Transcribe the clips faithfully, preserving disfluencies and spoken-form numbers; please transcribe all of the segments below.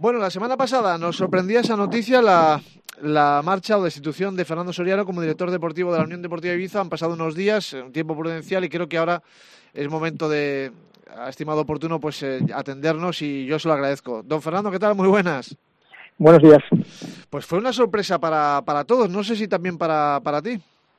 Bueno, la semana pasada nos sorprendía esa noticia, la, la marcha o destitución de Fernando Soriano como director deportivo de la Unión Deportiva Ibiza. Han pasado unos días, un tiempo prudencial, y creo que ahora es momento de, ha estimado oportuno, pues eh, atendernos, y yo se lo agradezco. Don Fernando, ¿qué tal? Muy buenas. Buenos días. Pues fue una sorpresa para, para todos, no sé si también para, para ti.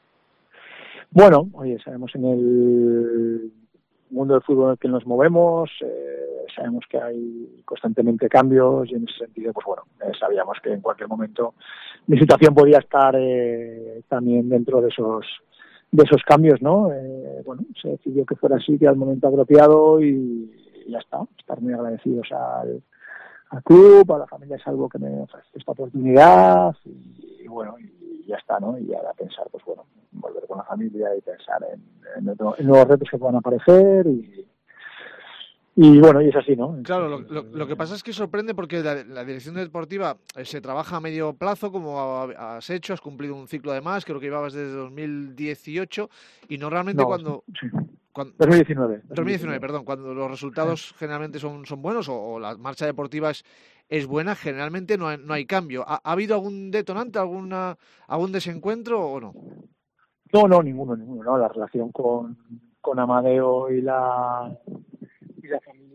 Bueno, oye, sabemos en el mundo del fútbol en el que nos movemos, eh, sabemos que hay constantemente cambios y en ese sentido, pues bueno, eh, sabíamos que en cualquier momento mi situación podía estar eh, también dentro de esos de esos cambios, ¿no? Eh, bueno, se decidió que fuera así, que era el momento apropiado y, y ya está. Estar muy agradecidos al, al club, a la familia Salvo que me ofrece esta oportunidad y, y bueno, y ya está, ¿no? Y ahora pensar, pues bueno, volver con la familia y pensar en, en, otro, en nuevos retos que puedan aparecer y, y bueno, y es así, ¿no? Claro, lo, lo, lo que pasa es que sorprende porque la, la dirección deportiva eh, se trabaja a medio plazo, como has hecho, has cumplido un ciclo de más, creo que llevabas desde dos mil dieciocho, y normalmente no, cuando... sí. cuando dos mil diecinueve. dos mil diecinueve, perdón, cuando los resultados sí. generalmente son, son buenos o, o la marcha deportiva es, es buena, generalmente no hay, no hay cambio. ¿Ha, ¿Ha habido algún detonante, alguna algún desencuentro o no? No, no, ninguno, ninguno, ¿no? La relación con, con Amadeo y la, y la familia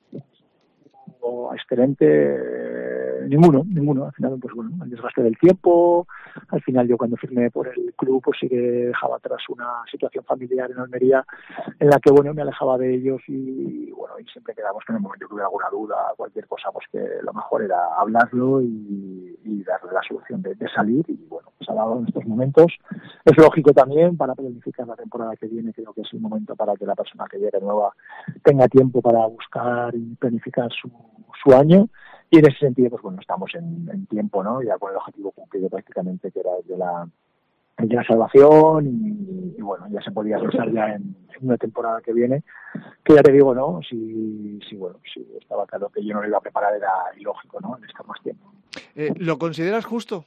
excelente, eh, ninguno, ninguno. Al final, pues bueno, el desgaste del tiempo. Al final, yo cuando firmé por el club, pues sí que dejaba atrás una situación familiar en Almería en la que, bueno, me alejaba de ellos y, bueno, y siempre quedamos que en el momento que hubiera alguna duda, cualquier cosa, pues que lo mejor era hablarlo y, y darle la solución de, de salir. Y bueno, pues ha dado en estos momentos. Es lógico también para planificar la temporada que viene. Creo que es un momento para que la persona que llegue nueva tenga tiempo para buscar y planificar su su año, y en ese sentido, pues bueno, estamos en, en tiempo, ¿no? Ya con el objetivo cumplido prácticamente, que era el de la, el de la salvación, y, y bueno, ya se podía pensar ya en, en una temporada que viene, que ya te digo, ¿no? Si, si bueno, si estaba claro que yo no lo iba a preparar, era ilógico, ¿no? En estar más tiempo. Eh, ¿Lo consideras justo?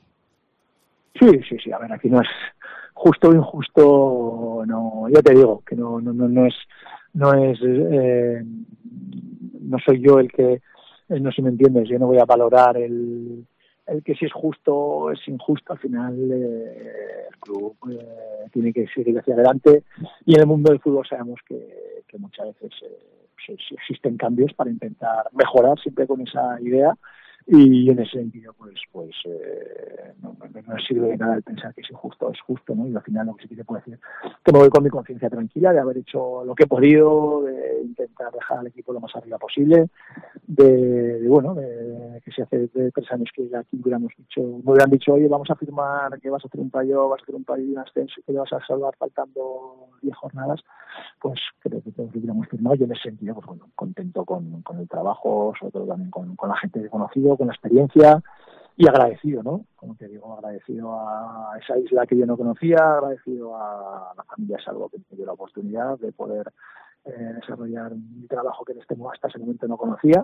Sí, sí, sí, a ver, aquí no es justo o injusto, no, ya te digo, que no, no, no, no es, no es, eh, no soy yo el que, no sé si me entiendes, yo no voy a valorar el, el que si es justo o es injusto. Al final eh, el club eh, tiene que seguir hacia adelante, y en el mundo del fútbol sabemos que, que muchas veces eh, pues, existen cambios para intentar mejorar, siempre con esa idea. Y en ese sentido, pues, pues eh, no, no, no sirve de nada el pensar que es injusto, es justo, ¿no? Y al final lo que sí que te puedo decir, que me voy con mi conciencia tranquila de haber hecho lo que he podido, de intentar dejar al equipo lo más arriba posible, de, de bueno, de, que si hace de tres años que aquí hubiéramos dicho, me hubieran dicho, oye, vamos a firmar que vas a hacer un playoff, vas a hacer un playoff y un ascenso y que le vas a salvar faltando diez jornadas, pues creo que todos lo hubiéramos firmado. Y en ese sentido, pues bueno, contento con, con el trabajo, sobre todo también con, con la gente que he conocido, con la experiencia, y agradecido, ¿no? Como te digo, agradecido a esa isla que yo no conocía, agradecido a la familia Salvo que me dio la oportunidad de poder eh, desarrollar mi trabajo que en este, hasta ese momento no conocía.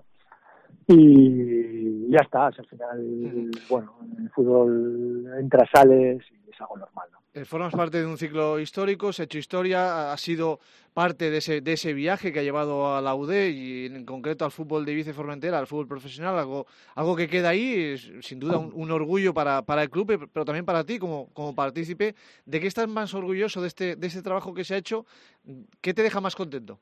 Y ya está, al final, bueno, en el fútbol entras, sales y es algo normal, ¿no? Formas parte de un ciclo histórico, se ha hecho historia, ha sido parte de ese, de ese viaje que ha llevado a la U D y en concreto al fútbol de Ibiza y Formentera, al fútbol profesional, algo, algo que queda ahí, es, sin duda un, un orgullo para, para el club, pero también para ti como, como partícipe. ¿De qué estás más orgulloso de este, de este trabajo que se ha hecho? ¿Qué te deja más contento?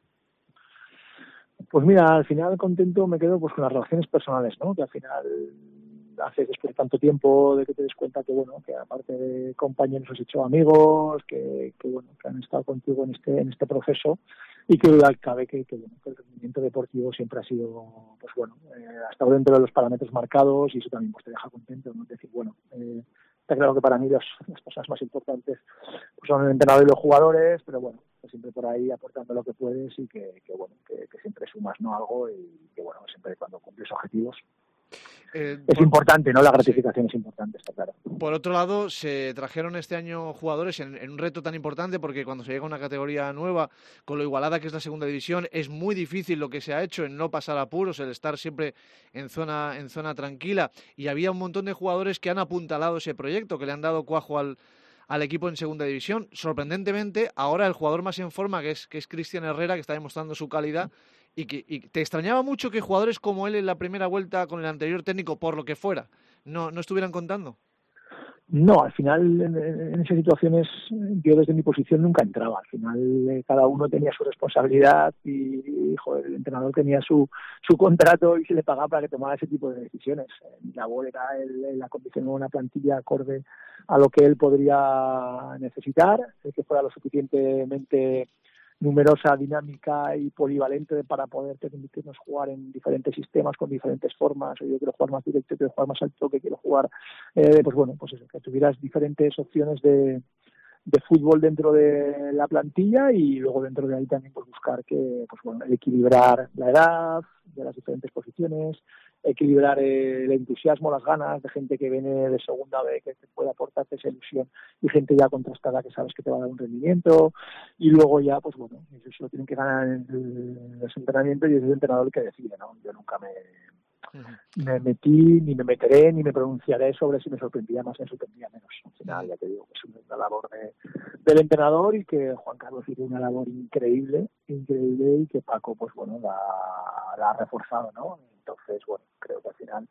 Pues mira, al final contento me quedo pues con las relaciones personales, ¿no? Que al final haces después de tanto tiempo de que te des cuenta que bueno, que aparte de compañeros has hecho amigos, que, que bueno, que han estado contigo en este, en este proceso, y que duda cabe que, que, bueno, que el rendimiento deportivo siempre ha sido, pues bueno, eh, ha estado dentro de los parámetros marcados, y eso también pues te deja contento, ¿no? Es decir, bueno, eh, está claro que para mí las, las cosas más importantes pues son el entrenador y los jugadores, pero bueno, siempre por ahí aportando lo que puedes y que, que bueno, que, que siempre sumas, ¿no? Algo, y que bueno, siempre cuando cumples objetivos eh, es por, importante, ¿no? La gratificación sí. Es importante, está claro. Por otro lado, se trajeron este año jugadores en, en un reto tan importante, porque cuando se llega a una categoría nueva, con lo igualada que es la segunda división, es muy difícil lo que se ha hecho en no pasar apuros, el estar siempre en zona, en zona tranquila, y había un montón de jugadores que han apuntalado ese proyecto, que le han dado cuajo al, al equipo en segunda división. Sorprendentemente, ahora el jugador más en forma, que es que es Cristian Herrera, que está demostrando su calidad, y que y te extrañaba mucho que jugadores como él en la primera vuelta con el anterior técnico, por lo que fuera, no, no estuvieran contando. No, al final en, en esas situaciones yo desde mi posición nunca entraba. Al final eh, cada uno tenía su responsabilidad y, y joder, el entrenador tenía su, su contrato y se le pagaba para que tomara ese tipo de decisiones. Eh, mi labor era el, el acondicionar una plantilla acorde a lo que él podría necesitar, el que fuera lo suficientemente numerosa, dinámica y polivalente para poder permitirnos jugar en diferentes sistemas, con diferentes formas. Yo quiero jugar más directo, quiero jugar más alto, que quiero jugar, eh, pues bueno, pues eso, que tuvieras diferentes opciones de, de fútbol dentro de la plantilla y luego dentro de ahí también pues buscar que, pues bueno, equilibrar la edad de las diferentes posiciones, equilibrar el entusiasmo, las ganas de gente que viene de segunda vez, que te puede aportarte esa ilusión, y gente ya contrastada que sabes que te va a dar un rendimiento, y luego ya, pues bueno, eso se lo tienen que ganar en el, los entrenamientos y es el entrenador el que decide, ¿no? Yo nunca me, me metí, ni me meteré, ni me pronunciaré sobre si me sorprendía más o me sorprendía menos. Al final, ya te digo, es una labor de, del entrenador y que Juan Carlos hizo una labor increíble, increíble y que Paco, pues bueno, la, la ha reforzado, ¿no? Entonces, bueno, creo que al final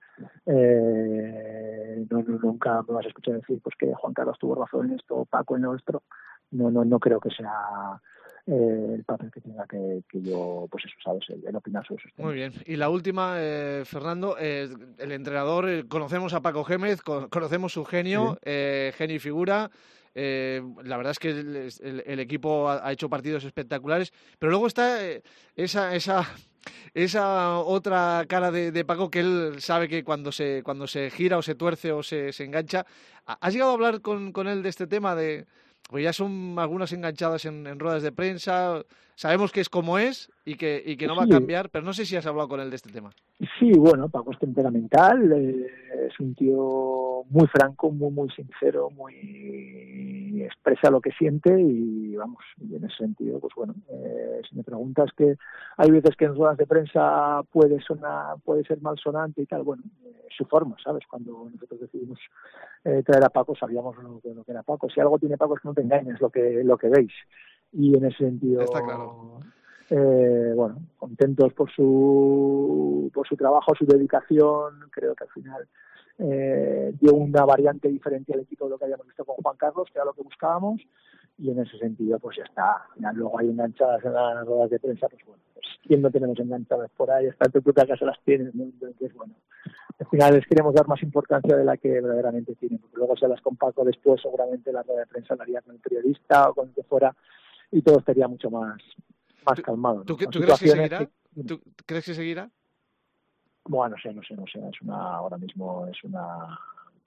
eh, no, no, nunca me vas a escuchar decir pues que Juan Carlos tuvo razón en esto, Paco en nuestro. No, no, no creo que sea eh, el papel que tenga que, que yo, pues eso, ¿sabes? El, el opinar sobre esos temas. Muy bien. Y la última, eh, Fernando, eh, el entrenador, eh, conocemos a Paco Gémez, con, conocemos su genio, sí. eh, genio y figura. Eh, la verdad es que el, el, el equipo ha, ha hecho partidos espectaculares, pero luego está eh, esa, esa, esa otra cara de, de Paco que él sabe que cuando se, cuando se gira o se tuerce o se, se engancha. ¿Has llegado a hablar con, con él de este tema de...? Pues ya son algunas enganchadas en, en ruedas de prensa. Sabemos que es como es y que, y que no va a cambiar, pero no sé si has hablado con él de este tema. Sí, bueno, Paco es temperamental, eh, es un tío muy franco, muy muy sincero, muy expresa lo que siente y vamos, y en ese sentido, pues bueno, eh, si me preguntas que hay veces que en ruedas de prensa puede sonar, puede ser malsonante y tal, bueno, eh, su forma, ¿sabes? Cuando nosotros decidimos eh, traer a Paco sabíamos lo, lo que era Paco. Si algo tiene Paco es que no te engañes lo que lo que veis y en ese sentido. Está claro. Eh, bueno, contentos por su por su trabajo, su dedicación. Creo que al final eh, dio una variante diferente al equipo de lo que habíamos visto con Juan Carlos, que era lo que buscábamos, y en ese sentido pues ya está. Al final luego hay enganchadas en las ruedas de prensa, pues bueno, pues quién no tenemos enganchadas por ahí, hasta en tu propia casa las tienes, ¿no? Entonces bueno, al final les queremos dar más importancia de la que verdaderamente tienen, porque luego se las comparto después, seguramente la rueda de prensa la haría con el periodista o con el que fuera, y todo estaría mucho más más calmado, ¿no? ¿Tú, ¿tú crees que seguirá? Que... ¿Tú crees que seguirá? Bueno, no sé, no sé, no sé. Es una, ahora mismo es una,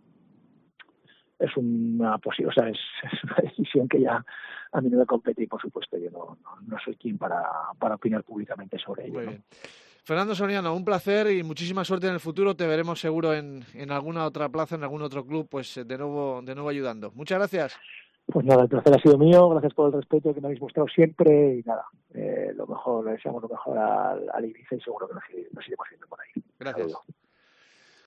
es una posible, o sea, es, es una decisión que ya a mí no me compete y por supuesto yo no, no, no soy quien para, para opinar públicamente sobre ello. Muy ¿no? bien. Fernando Soriano, un placer y muchísima suerte en el futuro. Te veremos seguro en, en alguna otra plaza, en algún otro club, pues de nuevo, de nuevo ayudando. Muchas gracias. Pues nada, el placer ha sido mío, gracias por el respeto que me habéis mostrado siempre y nada, eh, lo mejor, le deseamos lo mejor al, al Ibiza y seguro que nos, nos iremos viendo por ahí. Gracias. Saludo.